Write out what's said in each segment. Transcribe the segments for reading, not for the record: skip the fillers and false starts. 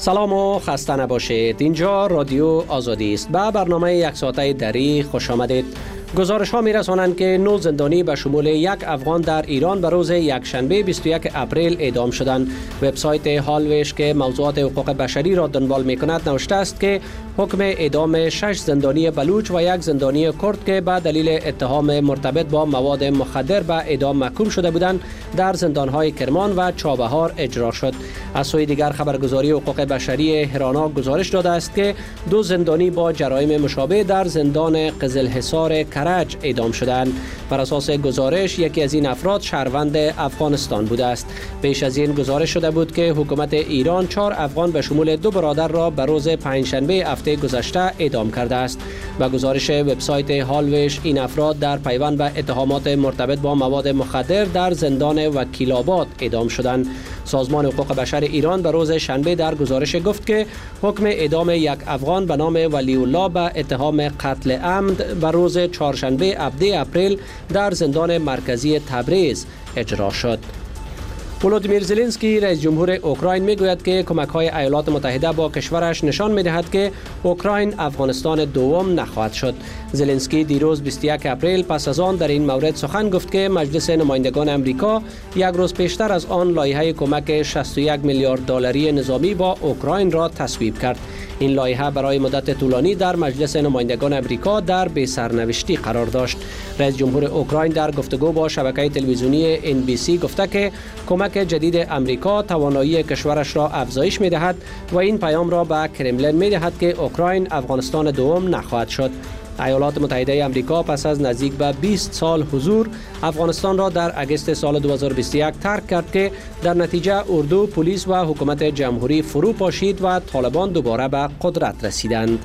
سلام و خسته نباشید. اینجا رادیو آزادی است. به برنامه یک ساعته دری خوش آمدید. گزارش ها می رسانند که 9 زندانی به شمول یک افغان در ایران به روز یکشنبه 21 اپریل اعدام شدند. وبسایت هالویش که موضوعات حقوق بشری را دنبال می کند نوشته است که حکم اعدام 6 زندانی بلوچ و یک زندانی کرد که به دلیل اتهام مرتبط با مواد مخدر به اعدام محکوم شده بودند در زندانهای کرمان و چابهار اجرا شد. از سوی دیگر خبرگزاری حقوق بشری هرانا گزارش داده است که 2 زندانی با جرایم مشابه در زندان قزلحصار کرج اعدام شدند. بر اساس گزارش یکی از این افراد شهروند افغانستان بوده است. پیش از این گزارش شده بود که حکومت ایران 4 افغان به شمول 2 برادر را به روز پنجشنبه هفته گذشته اعدام کرده است. با گزارش وبسایت هالویش این افراد در پیوند به اتهامات مرتبط با مواد مخدر در زندان وکیل‌آباد اعدام شدند. سازمان حقوق بشر ایران به روز شنبه در گزارش گفت که حکم اعدام یک افغان به نام ولی الله به اتهام قتل عمد به روز چهارشنبه 17 اپریل در زندان مرکزی تبریز اجرا شد. ولودیمیر زلنسکی رئیس جمهور اوکراین میگوید که کمک‌های ایالات متحده با کشورش نشان می‌دهد که اوکراین افغانستان دوم نخواهد شد. زلنسکی دیروز 21 اپریل پس از آن در این مورد سخن گفت که مجلس نمایندگان امریکا یک روز پیشتر از آن لایحه کمک 61 میلیارد دلاری نظامی با اوکراین را تصویب کرد. این لایحه برای مدت طولانی در مجلس نمایندگان امریکا در بی‌سرنوشتی قرار داشت. رئیس جمهور اوکراین در گفتگو با شبکه تلویزیونی NBC گفته که کمک جدید امریکا توانایی کشورش را افزایش می‌دهد و این پیام را به کرملین می‌دهد که اوکراین افغانستان دوم نخواهد شد. ایالات متحده آمریکا پس از نزدیک به 20 سال حضور افغانستان را در اگست سال 2021 ترک کرد که در نتیجه اردو، پلیس و حکومت جمهوری فرو پاشید و طالبان دوباره به قدرت رسیدند.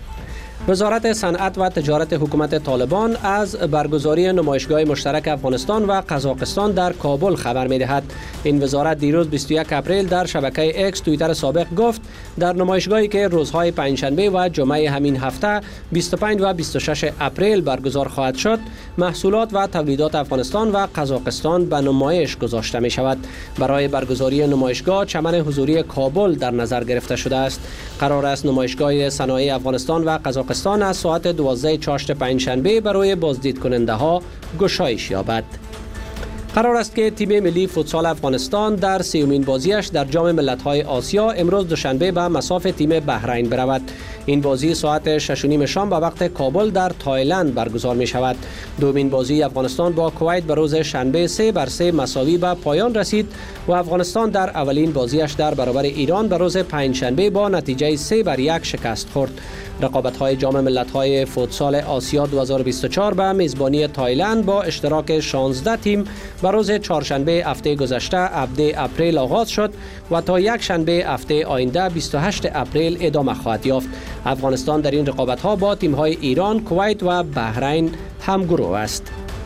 وزارت صنعت و تجارت حکومت طالبان از برگزاری نمایشگاه مشترک افغانستان و قزاقستان در کابل خبر می‌دهد. این وزارت دیروز 21 اپریل در شبکه اکس توییتر سابق گفت در نمایشگاهی که روزهای پنجشنبه و جمعه همین هفته 25 و 26 اپریل برگزار خواهد شد، محصولات و تولیدات افغانستان و قزاقستان به نمایش گذاشته می شود. برای برگزاری نمایشگاه چمن حضوری کابل در نظر گرفته شده است. قرار است نمایشگاه صنایع افغانستان و قزاقستان از ساعت 12 چاشت پنجشنبه برای بازدید کننده ها گشایش یابد. قرار است که تیم ملی فوتسال افغانستان در 30مین بازیش در جام ملت‌های آسیا امروز دوشنبه به مصاف تیم بحرین برود. این بازی ساعت 6:30 شام به وقت کابل در تایلند برگزار می شود. دومین بازی افغانستان با کویت به روز شنبه 3-3 مساوی به پایان رسید و افغانستان در اولین بازیش در برابر ایران به روز پنجشنبه با نتیجه 3-1 شکست خورد. رقابت‌های جام ملت‌های فوتسال آسیا 2024 به میزبانی تایلند با اشتراک 16 تیم به روز چهارشنبه هفته گذشته 17 اپریل آغاز شد و تا یک شنبه هفته آینده 28 اپریل ادامه خواهد یافت. افغانستان در این رقابت‌ها با تیم‌های ایران، کویت و بحرین همگروه است.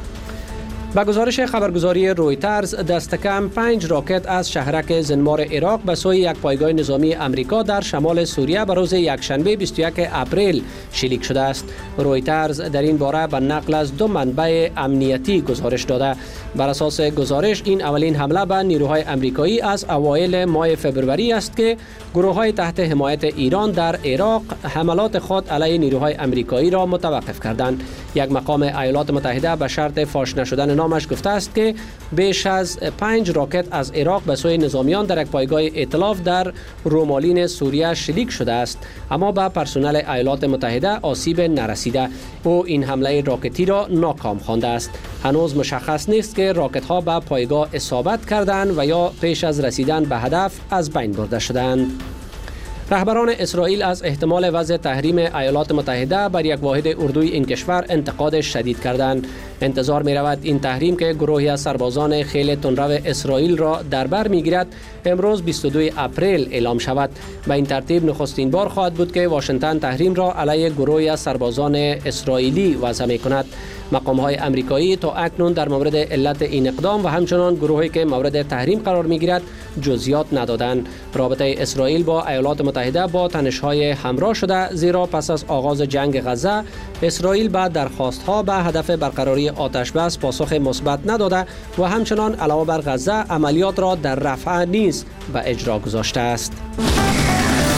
با گزارش خبرگزاری رویترز دست کم 5 راکت از شهرک زنمار عراق به سوی یک پایگاه نظامی امریکا در شمال سوریه به روز یکشنبه 21 اپریل شلیک شده است. رویترز در این باره به نقل از 2 منبع امنیتی گزارش داده. بر اساس گزارش این اولین حمله به نیروهای امریکایی از اوایل ماه فوریه است که گروه‌های تحت حمایت ایران در عراق حملات خود علیه نیروهای امریکایی را متوقف کردند. یک مقام ایالات متحده به شرط فاش نشدن نامش گفته است که بیش از 5 راکت از عراق به سوی نظامیان در یک پایگاه ائتلاف در رومالین سوریه شلیک شده است، اما به پرسنل ایالات متحده آسیب نرسیده. او این حمله راکتی را ناکام خوانده است. هنوز مشخص نیست که راکت ها به پایگاه اصابت کردند و یا پیش از رسیدن به هدف از بین برده شدند. رهبران اسرائیل از احتمال وضع تحریم ایالات متحده بر یک واحد اردوی این کشور انتقاد شدید کردند. انتظار می رود این تحریم که گروهی از سربازان خیل تندرو اسرائیل را در بر می گیرد امروز 22 اپریل اعلام شود. به این ترتیب نخستین بار خواهد بود که واشنگتن تحریم را علیه گروهی از سربازان اسرائیلی وضع می کند. مقام‌های امریکایی تا اکنون در مورد علت این اقدام و همچنان گروهی که مورد تحریم قرار می‌گیرد جزئیات ندادند. رابطه اسرائیل با ایالات متحده با تنش‌های همراه شده، زیرا پس از آغاز جنگ غزه اسرائیل به درخواست‌ها به هدف برقراری آتش‌بس پاسخ مثبت نداده و همچنان علاوه بر غزه عملیات را در رفح نیز به اجرا گذاشته است.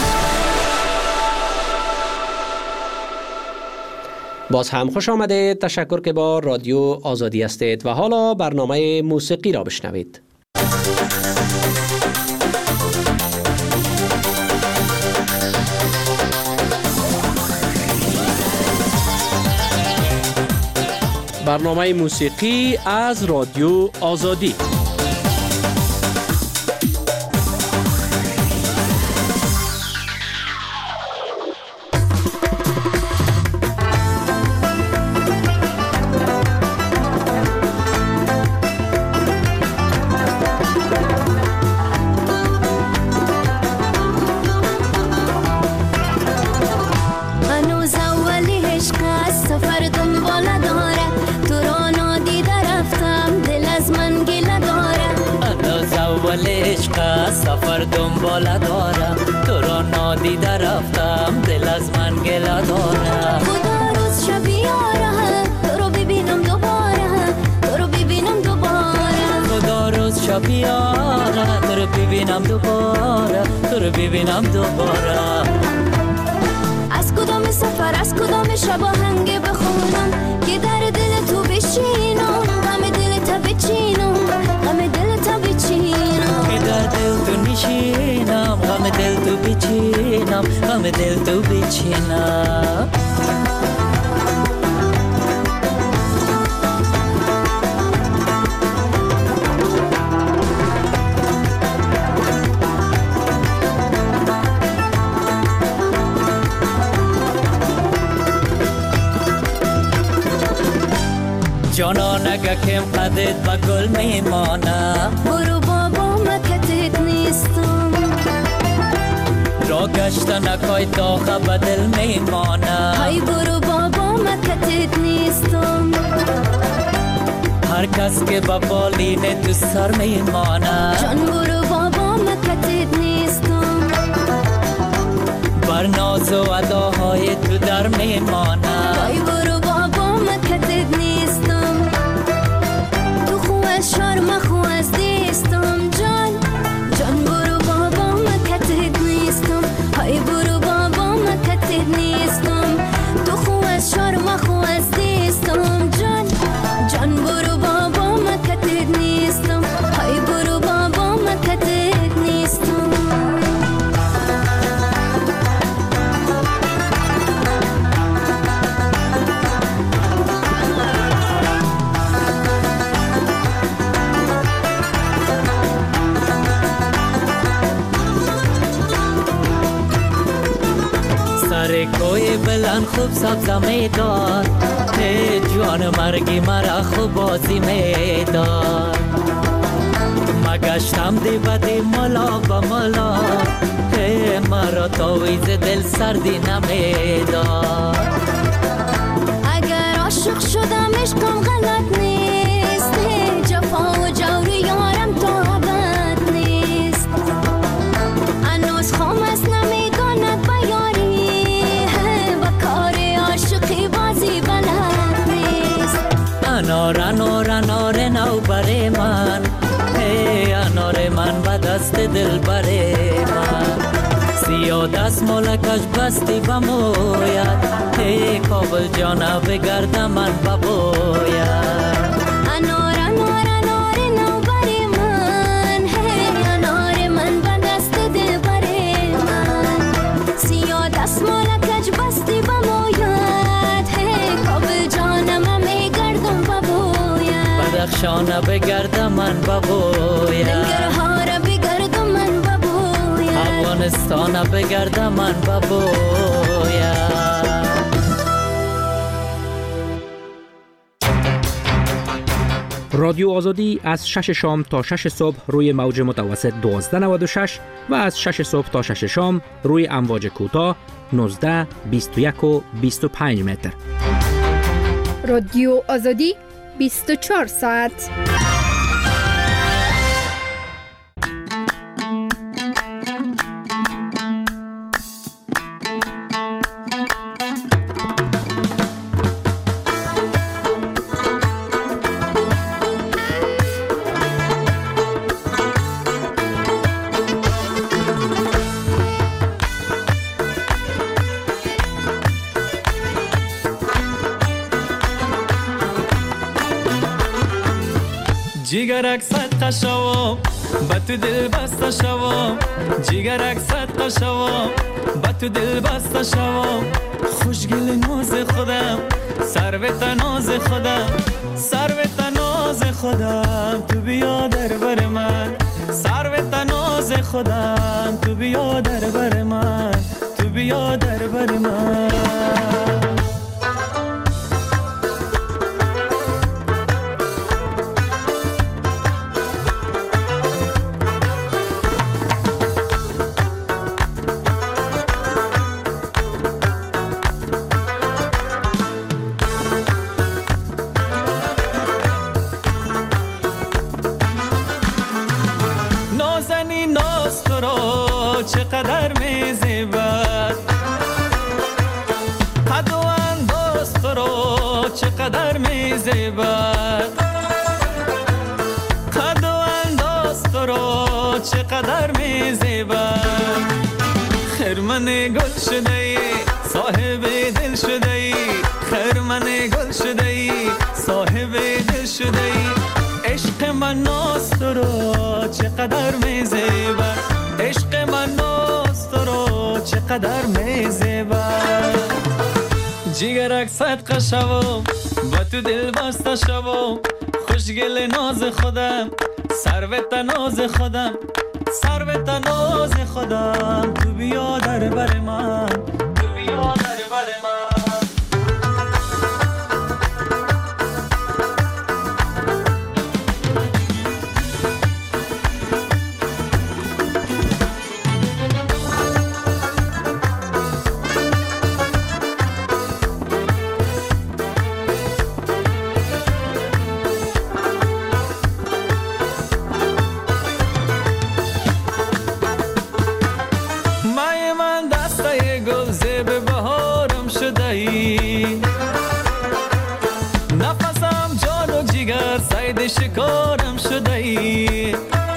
باز هم خوش آمدید. تشکر که با رادیو آزادی هستید و حالا برنامه موسیقی را بشنوید. برنامه موسیقی از رادیو آزادی. سفر دنباله دارم، تو را نادیده رفتم، دل از من گله دارم. خدا روز شب یاره، تو رو ببینم دوباره، تو رو ببینم دوباره. خدا روز شب یاره، تو رو ببینم دوباره، تو رو ببینم دوباره. از کدام سفر، از کدام شب آهنگ بخونم که در دل تو بشینم، غم دل تا بچینم، غم دل تا بچینم. که در دل تو نشینم، غم دل تو بچینم، غم دل تو بچینم. جانان اگه کم قدت با گل میمانم، برو بابا مکتت نیستم. را گشتن اکای داغه به دل میمانم. های برو بابا مکتت نیستم. هر کس که با بالین تو سر میمانم. جان برو بابا مکتت نیستم. بر ناز و اداهای تو در میمانم. های برو بابا مکتت نیستم. تو خو از شرم خو از دیستم. جان جان برو بابا مکتت نیستم. های برو بابا مکتت نیستم. تو خو از شرم خو از دیستم. جان جان برو بابا مکتت نیستم. های برو بابا مکتت نیستم. سر کوی بلند خوب سبزه میداد، ای جوان مرگی مرا خوب بازی میداد. مگشتم دی بدی ملا با ملا، ای مرا تاویز دل سردی نمیداد. اگر عاشق شدم عشقم غلط نیست، جفا و جور یارم تابت نیست. هنوز خام است نمیداند بیاری، با کار عاشقی بازی بلد نیست. انار انار انار نو بر من، ای انار من به دست دل بر من. سیاه دست مالکش بستی بموید، ای کابل جانا بگرد من ببوید. انار انار انار نو بر من، انار من به دست دل بر من. سیاه دست مالکش بستی بموید، کابل جانم میگردم ببوید. بدخشانه بگرد من ببوید، ننگرهار بگرد من ببوید. افغانستان بگرد من ببوید. رادیو آزادی از 6 شام تا 6 صبح روی موج متوسط 1296 و از 6 صبح تا 6 شام روی امواج کوتاه 19، 21 و 25 متر. رادیو آزادی 24 ساعت. جیگرک صدقه شوم با تو دل بسته شوم جیگرک صدقه شوم با تو دل بسته شوم خوشگل ناز خودم سروت ناز خودم سروت ناز خودم تو بیا در بر من سروت ناز خودم تو بیا در بر من تو بیا در بر من چقدر میزیبد قد و انداز تو رو چقدر میزیبد قد و انداز تو رو چقدر میزیبد خرمن گل شده ای صاحب دل شده ای خرمن گل شده ای صاحب دل شده ای عشق من ناز تو رو چقدر میزیبد عشق من ناز تو رو چقدر میزیبد جیگرک صدقه شوم با تو دل بسته شوم خوشگل ناز خودم سروت ناز خودم سروت ناز خودم تو بیا در بر من تو بیا در بر من نفسم جان و جگر صید شکارم شده ای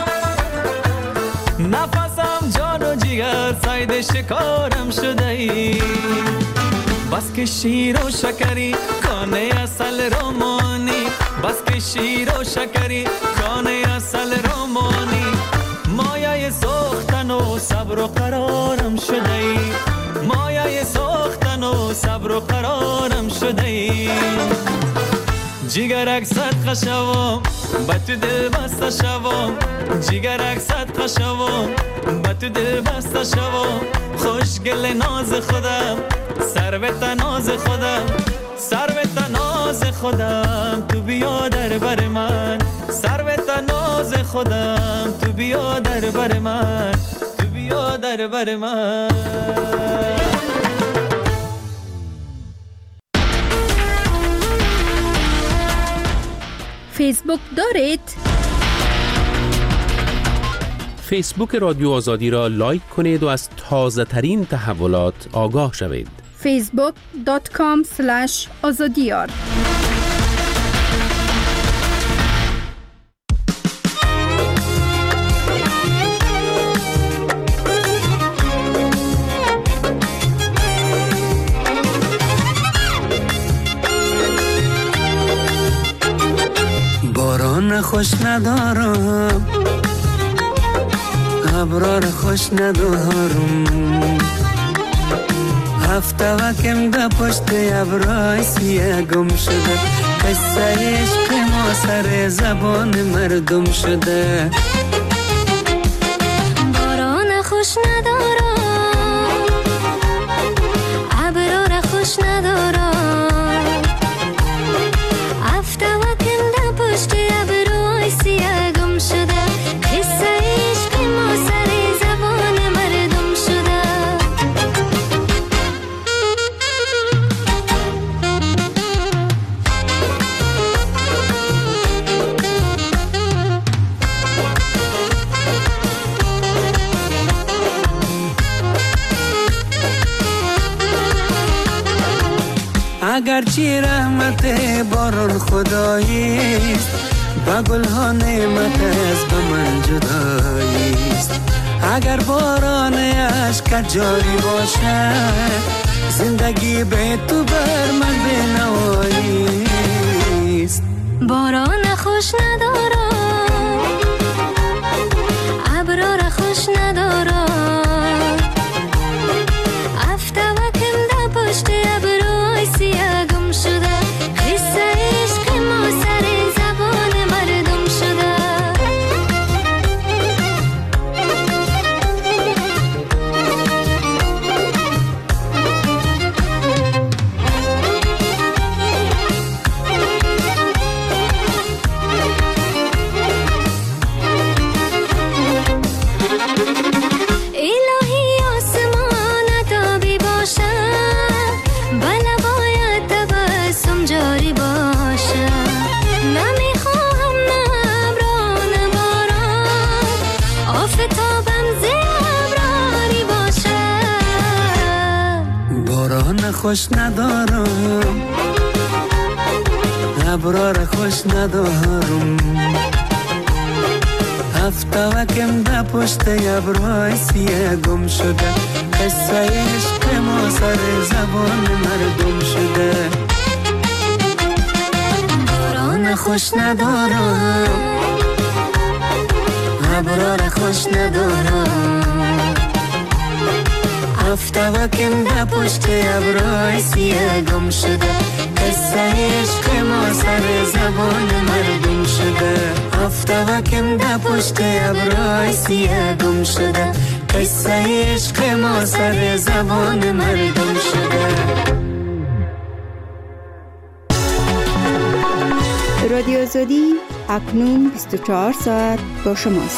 نفسم جان و جگر صید شکارم شده ای بس که شیر و شکری کانه اصل رومانی بس که شیر و شکری کانه اصل رومانی مایه سوختن و صبر و قرارم شده ای مایه سوختن و صبر و قرارم شده ای جیگرک صدقه شوم با تو دل بسته شوم جیگرک صدقه شوم با تو دل بسته شوم خوشگل ناز خودم سروت ناز خودم سروت ناز خودم تو بیا در بر من سروت ناز خودم تو بیا در بر من تو بیا در بر من فیسبوک دارید؟ فیسبوک رادیو آزادی را لایک کنید و از تازه ترین تحولات آگاه شوید. facebook.com/azadiyar باران خوش ندارم ابرار خوش ندارم هفته وکم ده پشت ابرای سیه گم شده قصه عشق ما سر زبان مردم شده باران خوش ندارم ابرار خوش ندارم هفته وکم ده پشت ابرای سیه گم شده قصه عشق ما سر زبان مردم شده اگرچه رحمت باران خداییست با گلها نعمت از به من جداییست اگر باران عشق جاری باشه زندگی به تو بر من بنواییست باران خوش ندارم خوش ندارم، ابرار خوش ندارم. هفته وکم ده پشت ابرای سیه گم شده، قصه عشق ما سر زبان مردم شده. باران خوش ندارم، ابرار خوش ندارم. هفته وکم ده پشت ابرای سیه گم شده، قصه عشق ما سر زبان مردم شده. هفته وکم ده پشت ابرای سیه گم شده، قصه عشق ما سر زبان مردم شده. رادیو آزادی اکنون 24 ساعت با شماست.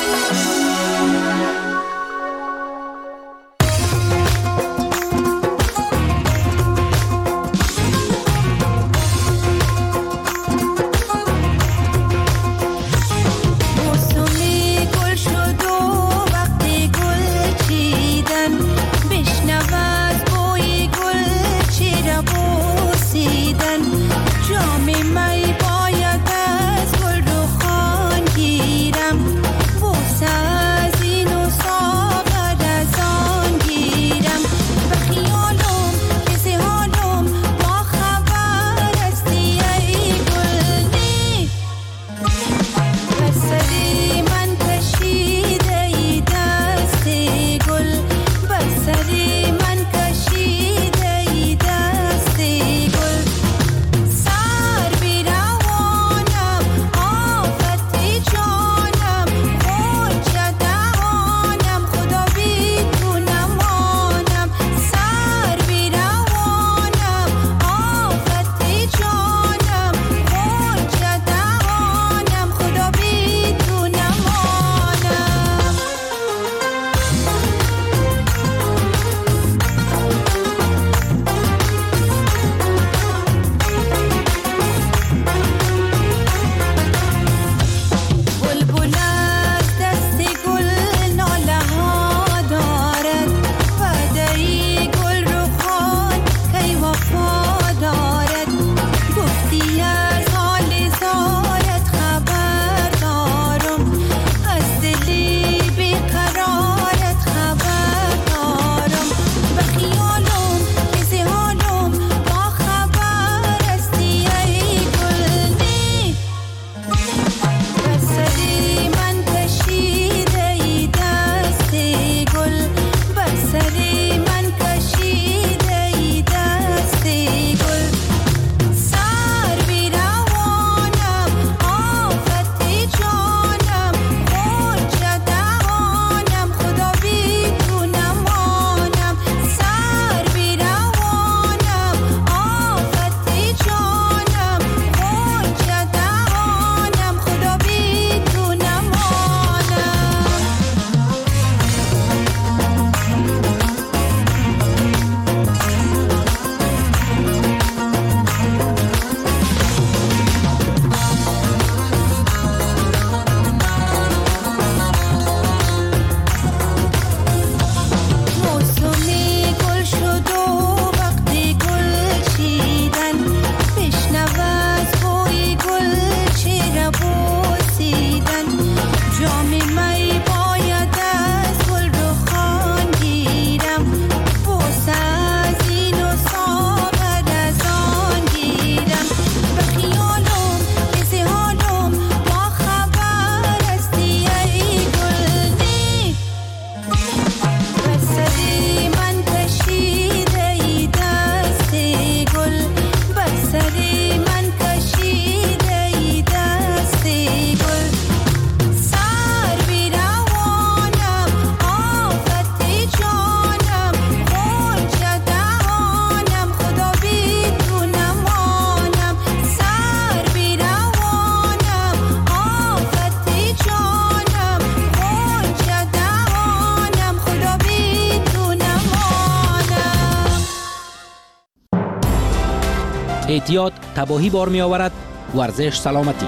احتیاط تباهی بار می آورد. ورزش سلامتی.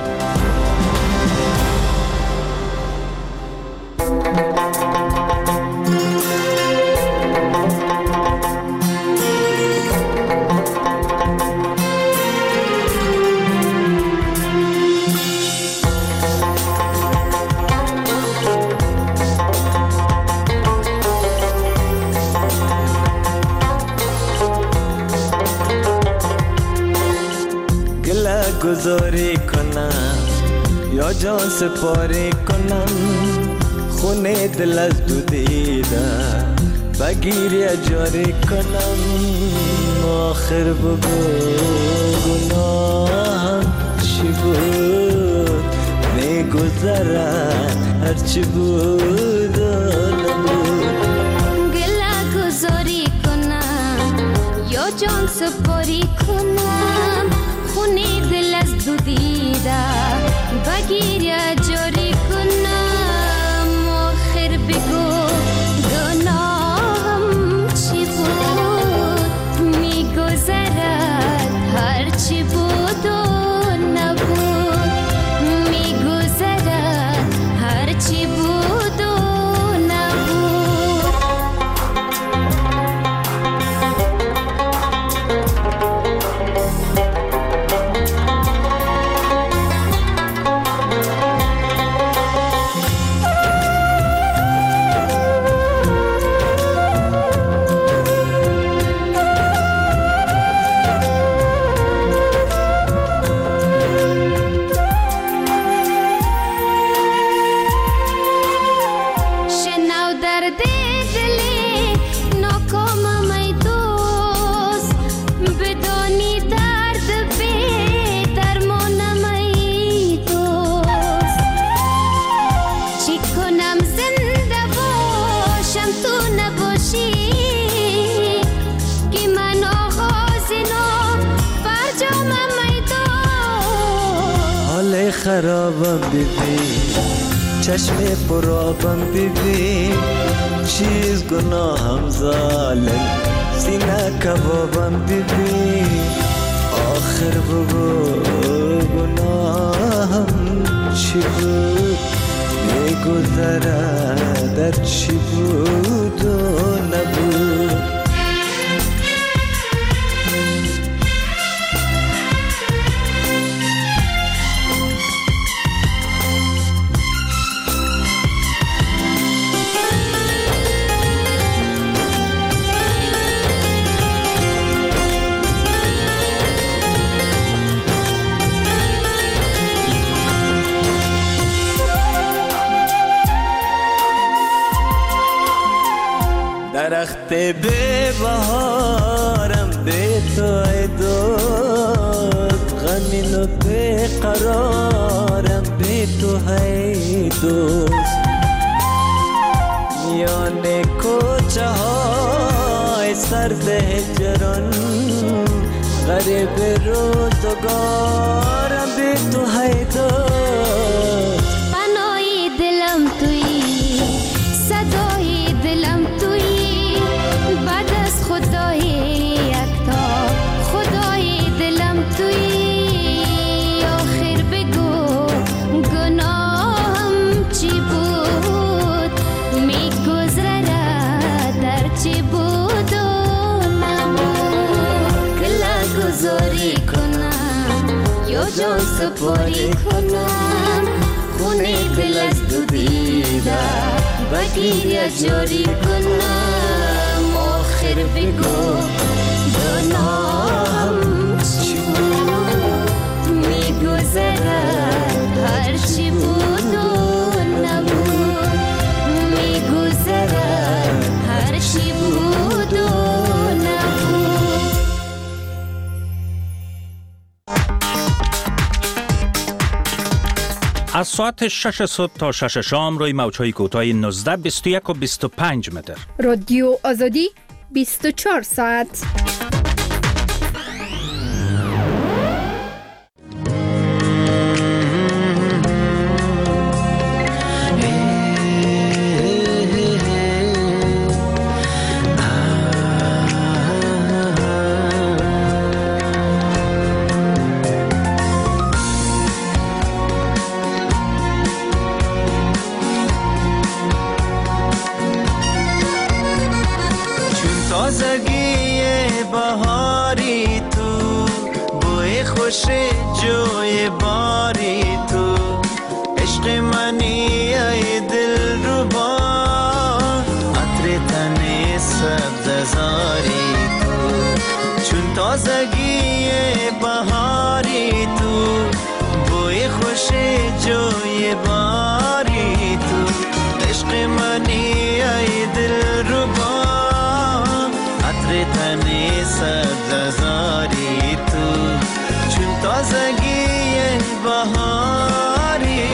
یا جان سپاری کنم خونه دل از دو دیده بگیر یا جاری کنم آخر بگو گناهم چی بود میگذرد هرچی بود و نبود گله گذاری کنم یا جان سپاری کنم خونه دل از دو دیده بگیر یا جاری کنم آخر بگو گناهم چی بود میگذرد هرچی بود و نبود میگذرد هرچی بود و نبود خرابم ببین چشم پرابم ببین چیز گناهم ظالم سینه کبابم ببین آخر بگو گناهم چی بود میگذره در چی بود و نبود درخت به بهارم به تو ای دوست غمین و به قرارم به تو ای دوست میان کوچه های سرد هجران غریب روزگارم به تو ای دوست پناهی دلم تویی صدای دلم تویی بعد از خدای یکتا خدای دلم تویی آخر بگو گناهم چی بود میگذره در چی بود و نبود گله گذاری کنم یا جان سپاری کنم خونه دل از دو دیده بگیر یا جاری کنم آخر بگو گناهم چی بود میگذرد هرچی بود و نبود میگذرد هرچی بود و نبود از ساعت 6 صبح تا 6 شام روی موج‌های کوتاه 19 21 و 25 متر. رادیو آزادی 24 ساعت. تازگی بهاری تو بوی خوش جوی باری تو عشق منی ای دل ربا عطر تن سبززاری تو چون تازگی بهاری تو بوی خوش خوش جای باری تو، عشق منی ای دل ربا، عطر تن سبززاری تو، چون تازگی بهاری.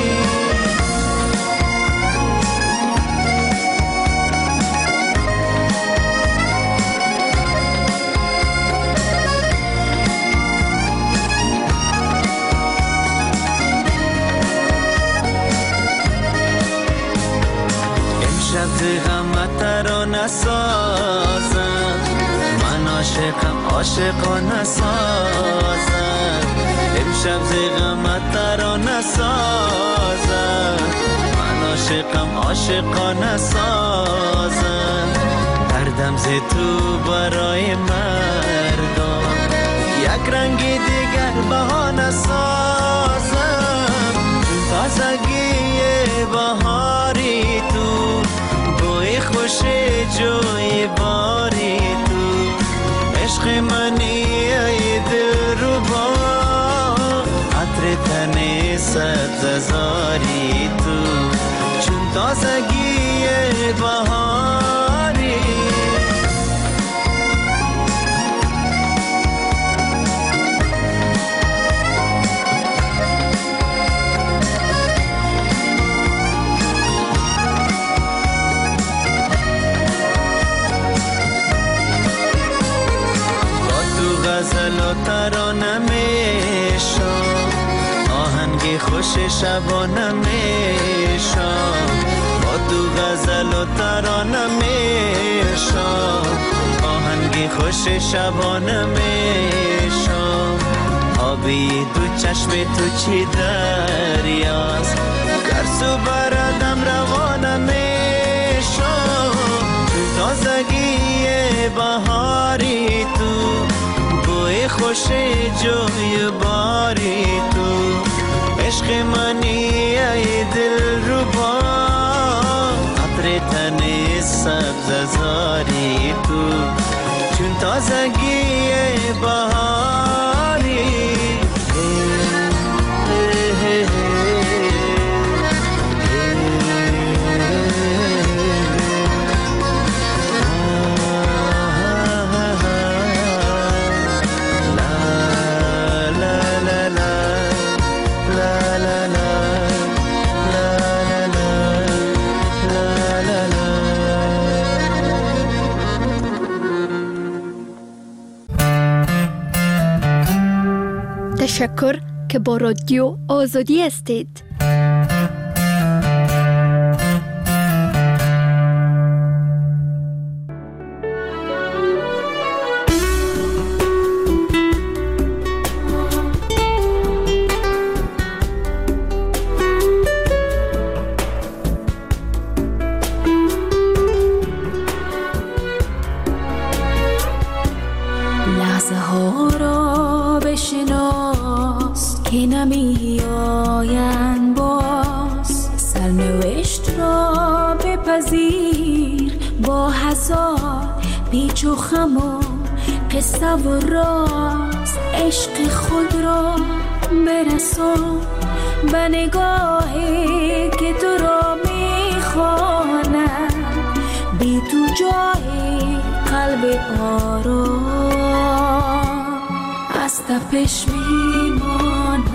امشب غم ترانه سازم، من عاشقانه سازم، امشب غم ترانه سازم، من عاشقانه سازم، دردم ز تو برای مردم، یک رنگ دیگر بهانه سازم، تازگی بهاری تو، بوی خوش جوی باری تو، عشق منی ای دل ربا، عطر تن سبززاری تو، چون تازگی بهاری. غزل و ترانه میشم، آهنگ خوش شبانه میشم، با تو غزل و ترانه میشم، آهنگ خوش شبانه میشم، آبی دو چشم تو چی دریاست، گرسو بردم روانه میشم، تازگی بهاری تو، بوی خوش جوی باری تو، عشق منی ای دل ربا، عطر تن سبززاری تو، چون تازگی بهاری. تشکر که با رادیو آزادی هستید. لحظه ها را بشناس که نمی آیند باز، سرنوشت را بپذیر با هزار پیچ و خم و قصه و راز، عشق خود را برسان به نگاهی که تو را می خواند، بی تو جای قلب آرام از تپش می ماند.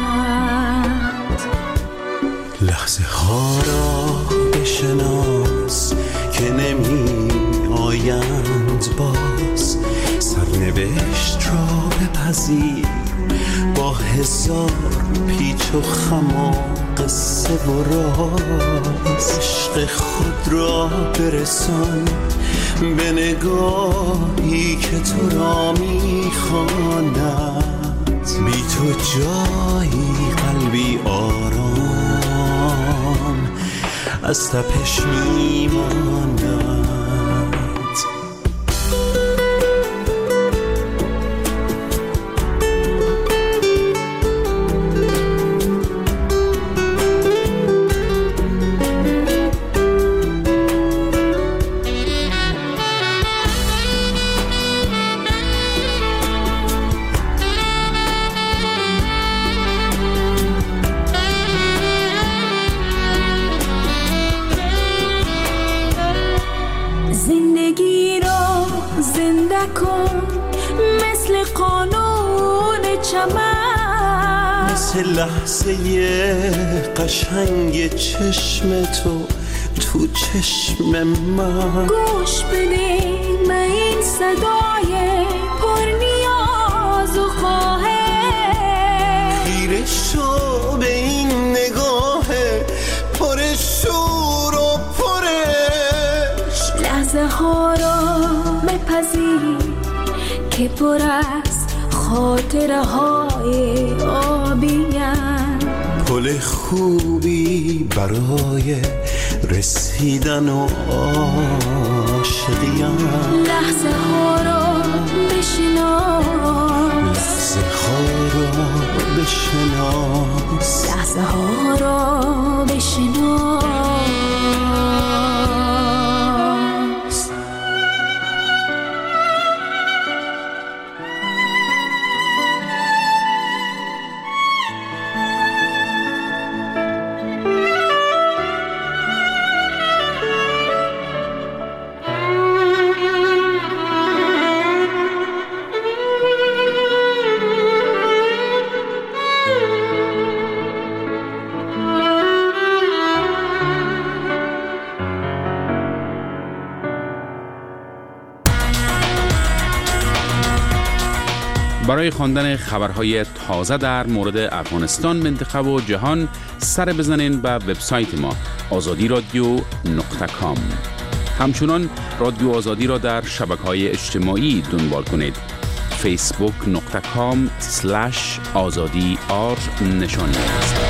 لحظه ها را بشناس که نمی آیند باز، سرنوشت را بپذیر با هزار پیچ و خم و قصه و راز، عشق خود را برسان به نگاهی که تو را میخواند، بی تو جایی قلبی آرام از تپش میماند. نکن مثل قانون چمن، مثل لحظه قشنگ چشم تو چشم من. گوش بده من این صدای پر نیاز و خواهش، خیره شو به این نگاه پر شور و پرش. لحظه ها را بپذیر که پر از خاطره های آبیم، پل خوبی برای رسیدن و عاشقیم. لحظه ها را بشناس، لحظه ها را بشناس، لحظه ها را بشناس. برای خواندن خبرهای تازه در مورد افغانستان، منطقه و جهان سر بزنین به وبسایت ما azadiradio.com. همچنان رادیو آزادی را در شبکه‌های اجتماعی دنبال کنید. facebook.com/azadi_r نشانی است.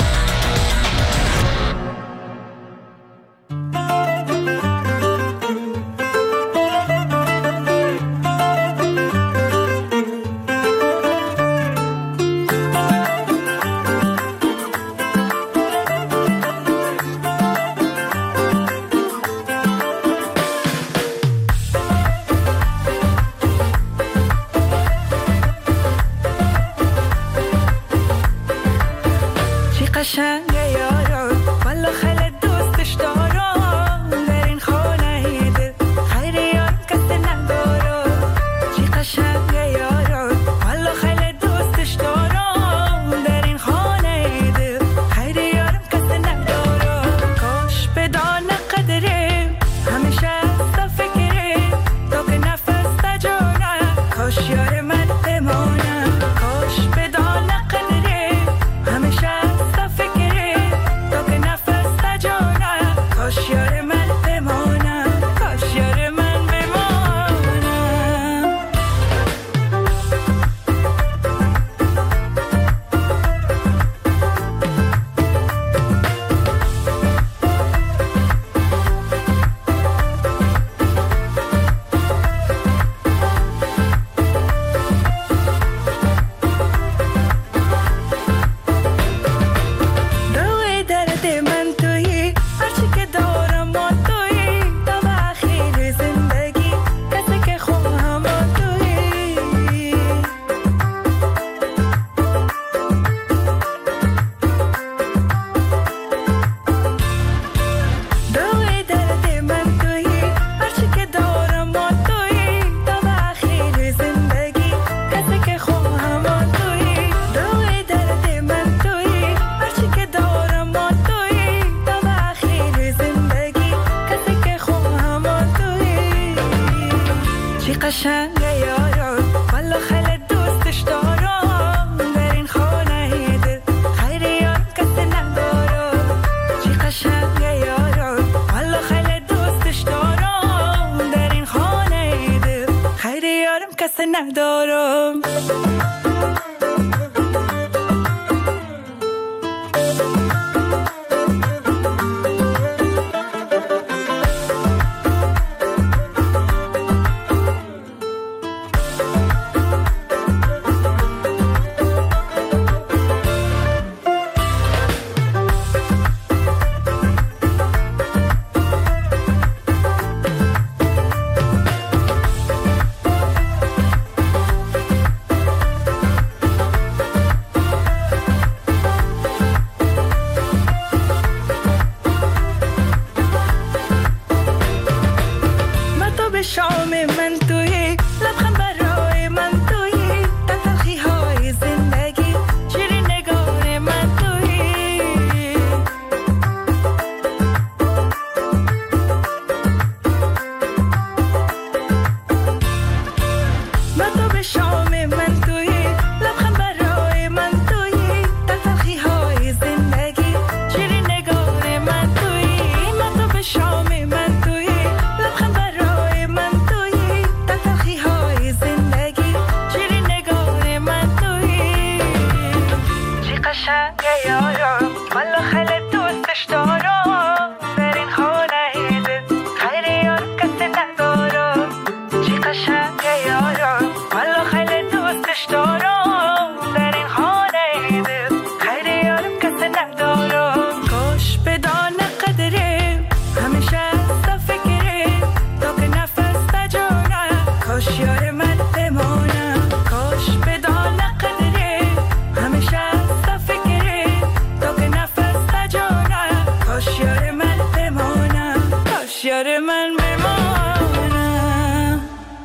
دوستش دارم در این خانه دل خیر یار کسی ندارم چی قشنگه یارم والا خیلی دوستش دارم در این خانه دل خیر یار کسی ندارم کاش بدانه قدرم همیشه از فکرم تا که نفس تجانم کاش یار من بمانم کاش بدانه قدرم همیشه از فکرم تا که نفس تجانم کاش یار من بمانم کاش یار من بمانم.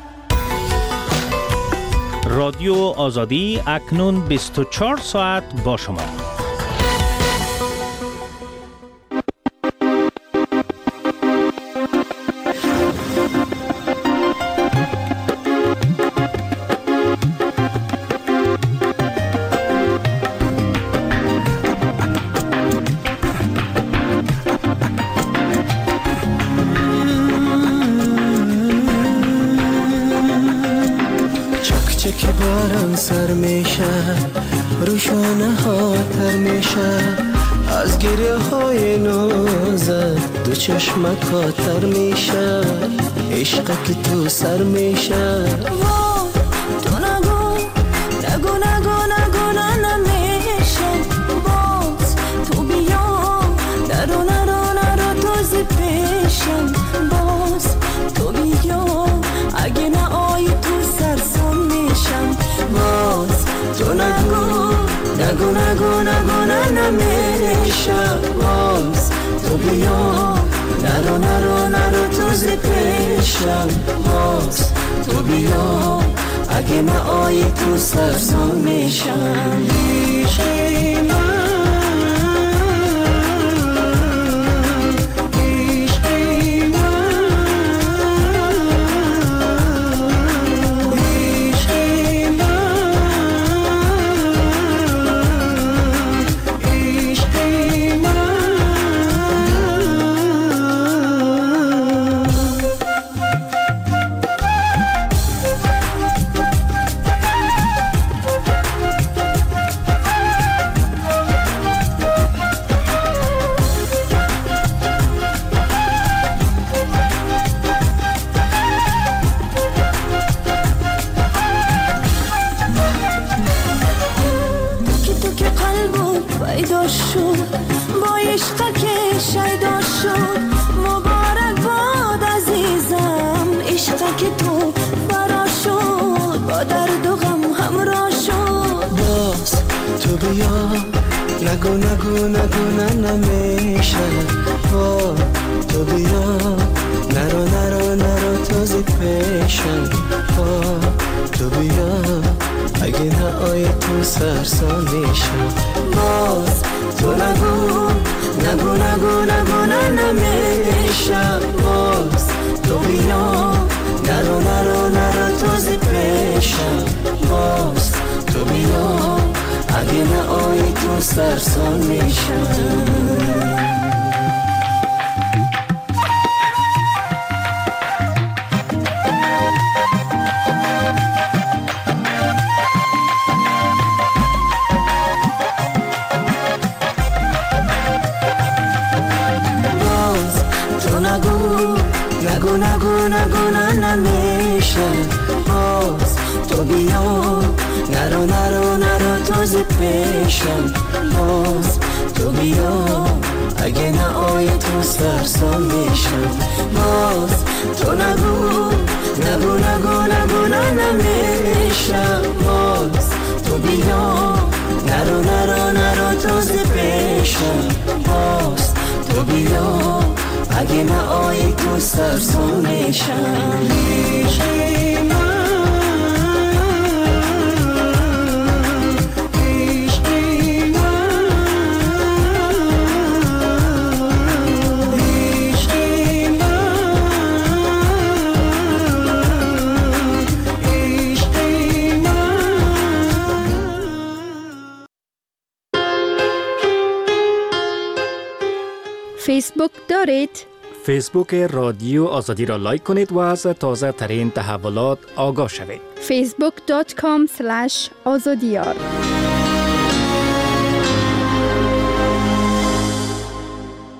رادیو آزادی اکنون 24 ساعت با شما. که باران سر میشه روشانه ها تر میشه از گریه های نازت دو چشمت خاطر میشه عشق که تو سر میشه تو نگو نمیشه باز تو بیا نرو تازه پیشم باز تو بیا اگه نه آی تو سرسام میشم باز تو نگو نمیشه باز تو بیا نرو تازه پیشم باز تو بیا اگه نه آی تو سرسام میشم نگو نمیشه تو بیا نرو تازه پیشم تو بیا اگه نه آی تو سرسام میشم باز تو نگو نمیشه باز تو بیا نرو تازه پیشم باز تو بیا اگه نه آی تو سرسام میشم باز تو نگو نمیشه باز تو بیا نرو تازه پیشم باز تو بیا اگه نه آی تو سرسام میشم باز تو نگو نمیشه باز تو بیا نرو تازه پیشم باز تو بیا اگه نه آی تو سرسام میشم فیسبوک دارید؟ فیسبوک رادیو آزادی را لایک کنید و از تازه ترین تحولات آگاه شوید. facebook.com/azadiyar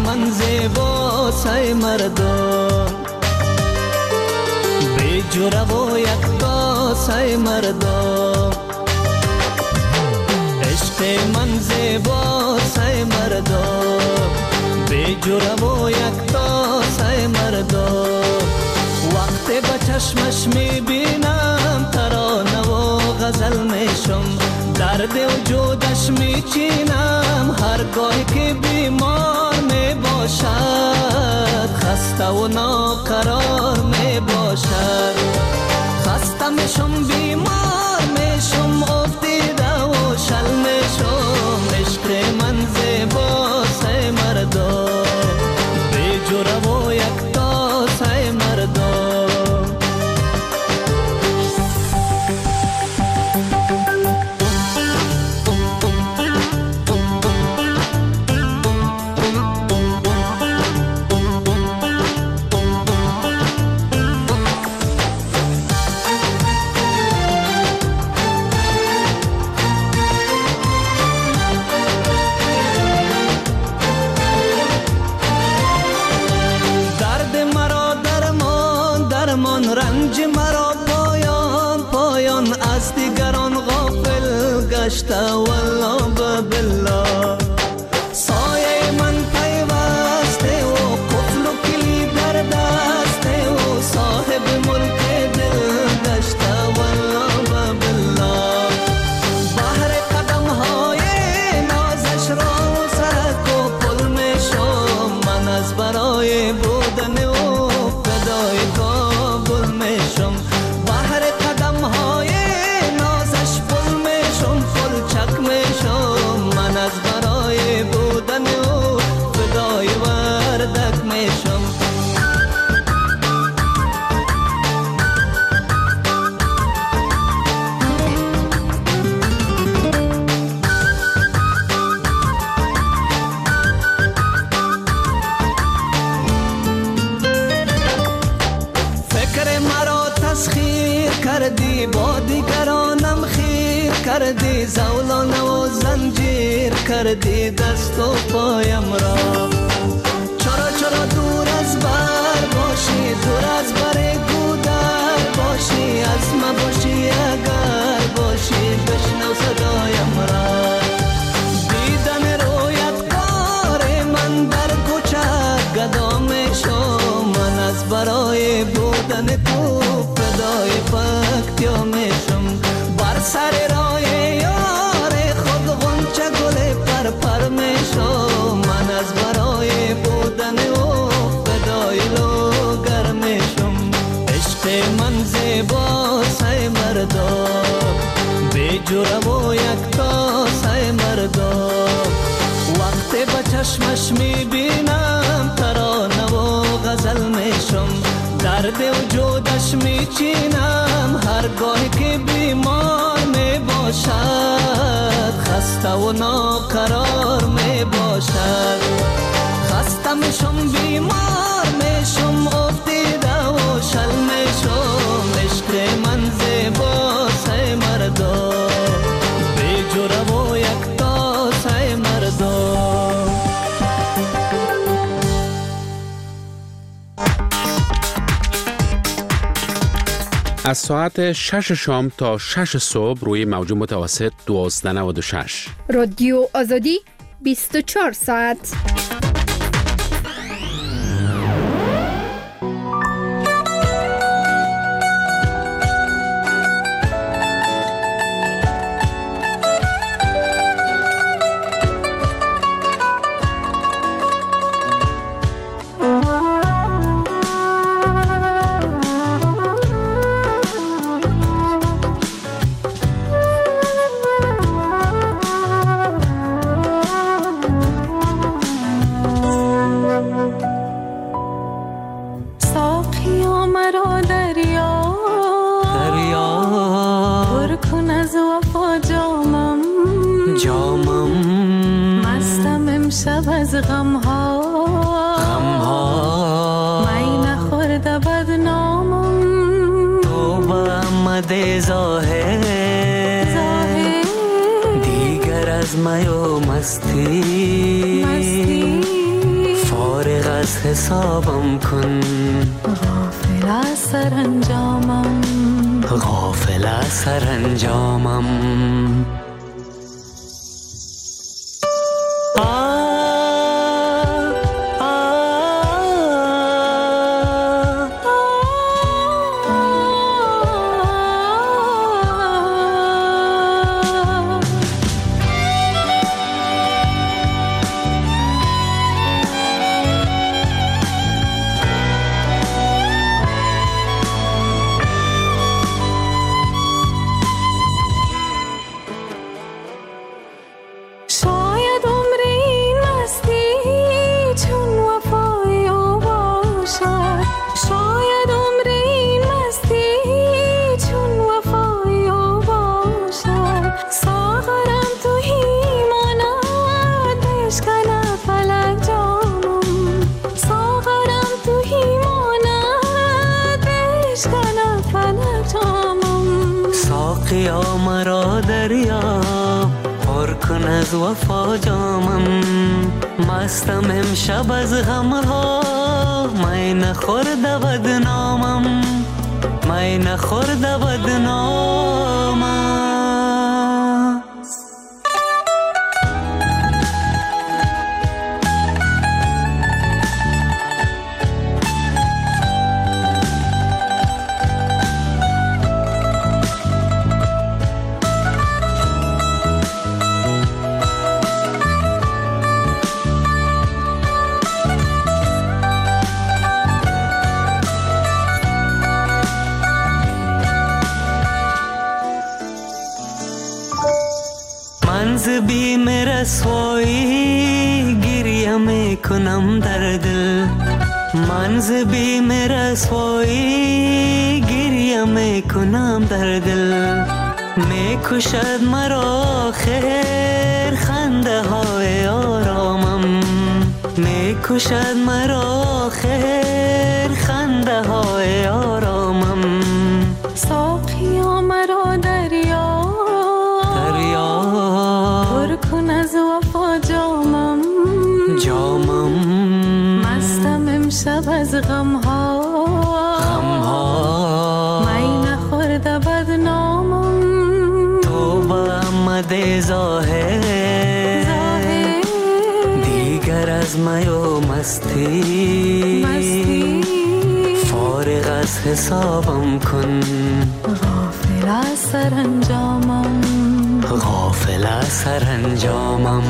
من زیباسای مردم بی جوره و یک داسای مردم عشق من زیباسای مردم بی جوره و یک داسای مردم وقتی به چشمش میبینم ترانه و غزل میشم درد وجودش میچینم هرگاه که بیمار میباشد خسته و ناقرار میباشد خسته میشم بیمار میشم افتیده و شل میشم عشق من زیباسای مردم بی جوره و یک داسای مردم رنج مرا پایان پایان از دیگران غافل گشته والله بالله سایه من پیوسته و قفل و کلید در دسته و صاحب ملک دل گشته والله بالله بحر قدم های نازش را سرک و پل میشم من از برای بودن و فدای کابل میشم بحر قدم های نازش پل میشم پل چک میشم من از برای بودن و فدای وردک میشم کردی با دیگرانم خیر کردی زولانه و زنجیر کردی دست و پایم را چرا دور از بر باشی دور از بر گودر باشی از ما باشی اگر باشی بشنو صدایم را دیدن رویت کار من در کوچه گدا میشم من از برای بودن تو فدای پکتیا میشم بر سر راه یار خود غنچه گل پر میشم من از برای بودن او فدای لوگر میشم عشق من زیباسای مردم بی جوره و یک تاسای مردم وقتی به چشمش میبینم ترانه و غزل میشم درد وجودش میچینم هرگاه که بیمار میباشد خسته و ناقرار میباشد خسته میشم بیمار میشم افتیده و شل میشم عشق من زیباسای مردم بی جوره و یک تاسای مردم از ساعت 6 شام تا 6 صبح روی موج متوسط 1296 رادیو آزادی 24 ساعت. فارغ از حسابم کن. غافل از سرانجامم، غافل از سرانجامم. ساقیا مرا دریا پر کن از وفا جامم. مستم امشب از غمها، می نخورده بدنامم، می نخورده بدنامم. منز بیم رسوایی گریه میکنم در دل. منز بیم رسوایی گریه میکنم در دل. میکشد مرا خیر خنده های آرامم. میکشد مرا خیر خنده های آرامم. ساقیا مرا دریا پر کن از وفا جامم، جامم. مستم امشب از غمها، غمها. می نخورده بدنامم. تو با آمده ظاهر دیگر از می و مستی، فارغ از حسابم کن. غافل از سرانجامم، غافل از سرانجامم.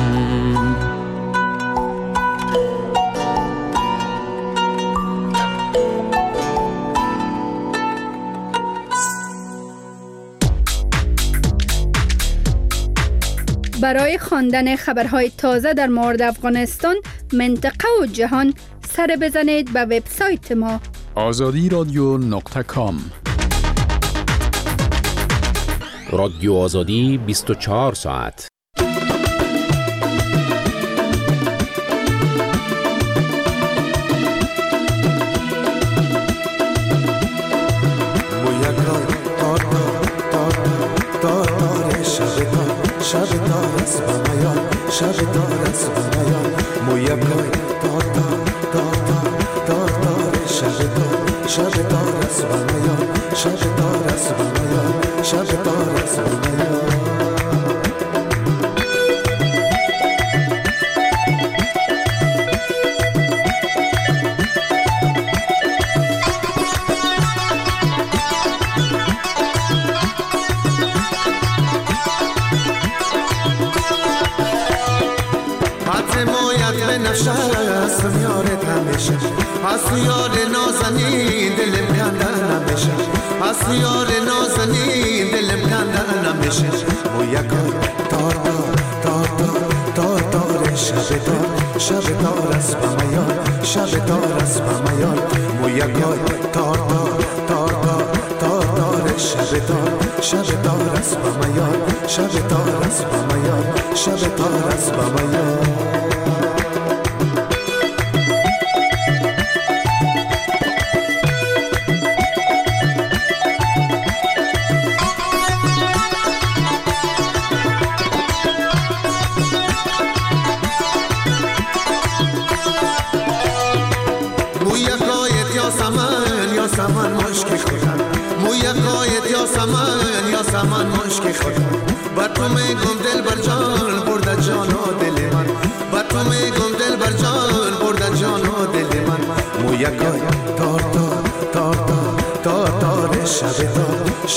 برای خواندن خبرهای تازه در مورد افغانستان، منطقه و جهان سر بزنید به وبسایت ما azadiradyo.com. رادیو آزادی 24 ساعت.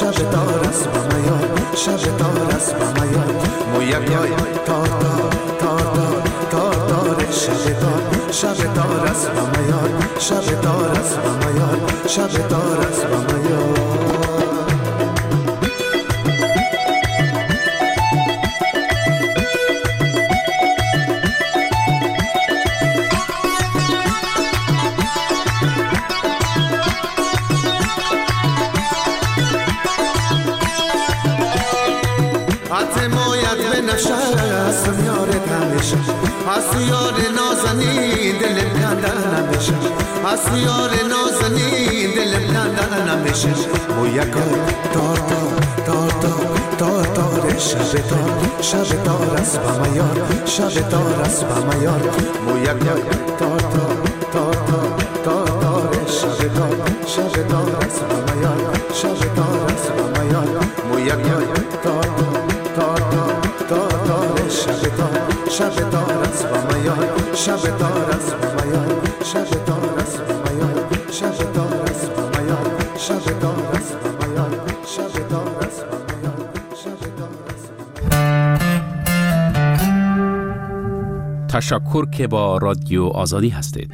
شب تار است با میار شب تار است با میار مو یکای تار تار تار تار تار تار شب تار است با میار شب تار است با میار شب تار است با میار هستو یار نازنی دلم کندن نمیشه هستو یار نازنی دلم کندن نمیشه مو یکای تار تار تار تار تار تار شب تار است با میار شب تار است با میار مو یکای تار تار تار تار تار تار شب تار است با میار شب تار است با میار مو یکای تار تار تار تار شب تار است با میار شب تار است با میار شب تار است با میار شب تار است با میار شب تار است با میار شب تار است با میار شب تار است تشکر که با رادیو آزادی هستید.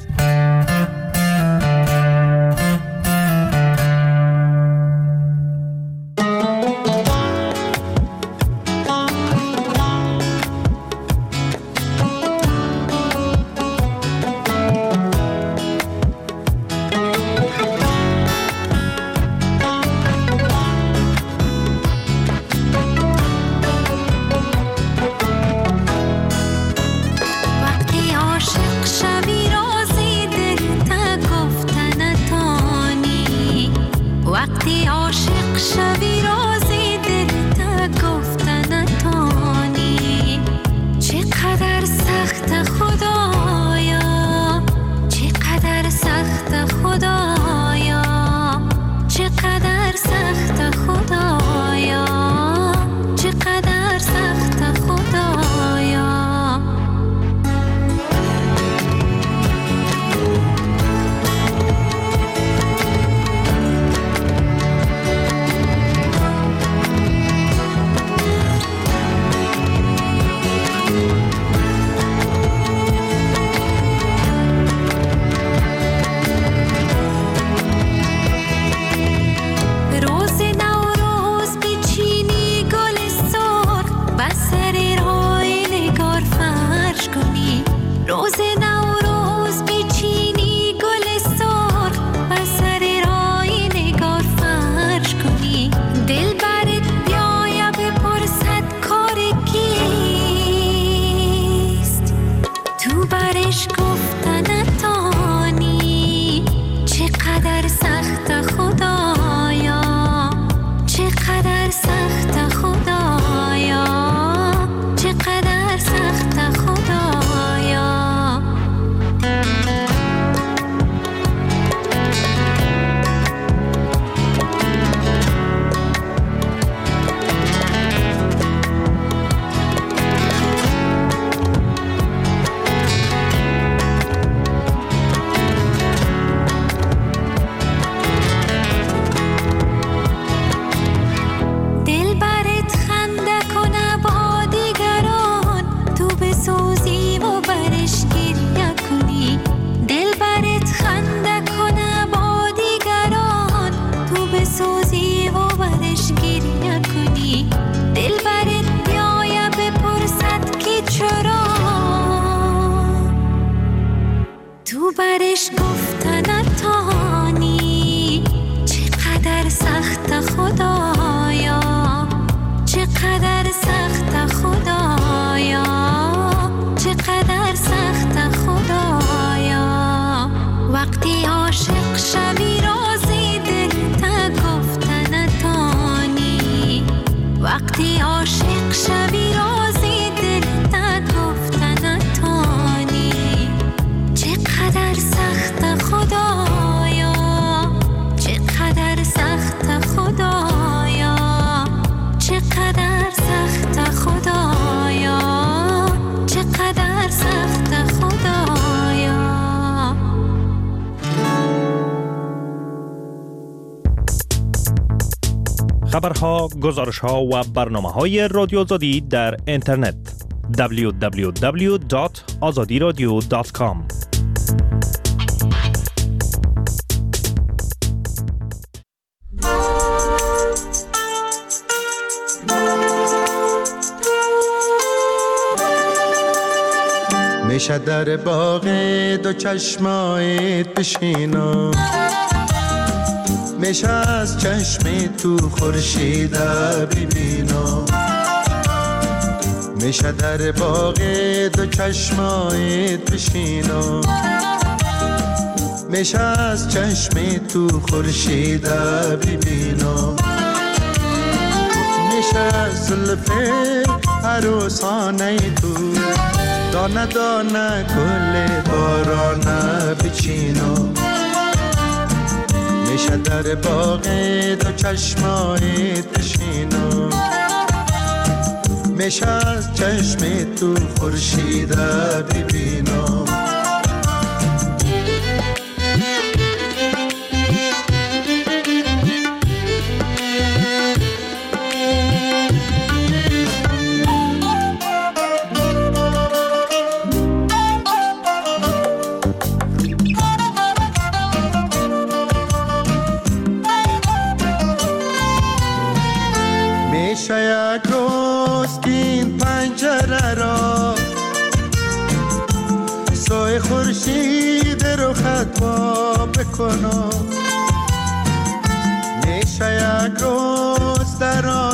برش گفتن تانی چقدر سخت خدایا چقدر سخت خدایا چقدر سخت خدایا وقتی عاشق شوی رازی دل تا گفتن تانی وقتی عاشق شوی رازی دل تا گفتن تانی چقدر سخت خدایا چقدر سخت خدایا چقدر سخت خبرها، گزارشها و برنامه‌های رادیو آزادی در اینترنت www.azadiradio.com. میشه در باغ دو چشمایت بشینم، میشه از چشم تو خورشید ببینم، میشه در باغ دو چشمایت بشینم، میشه از چشم تو خورشید ببینم، میشه زلف عروسانه تو دانه دانه گل بارانه بچینم، میشه در باغ دو چشمایت بشینم، میشه از چشم تو خورشید ببینم. یک روز این پنجره را سایه خورشید رو خطا بکنم، میشه یک روز در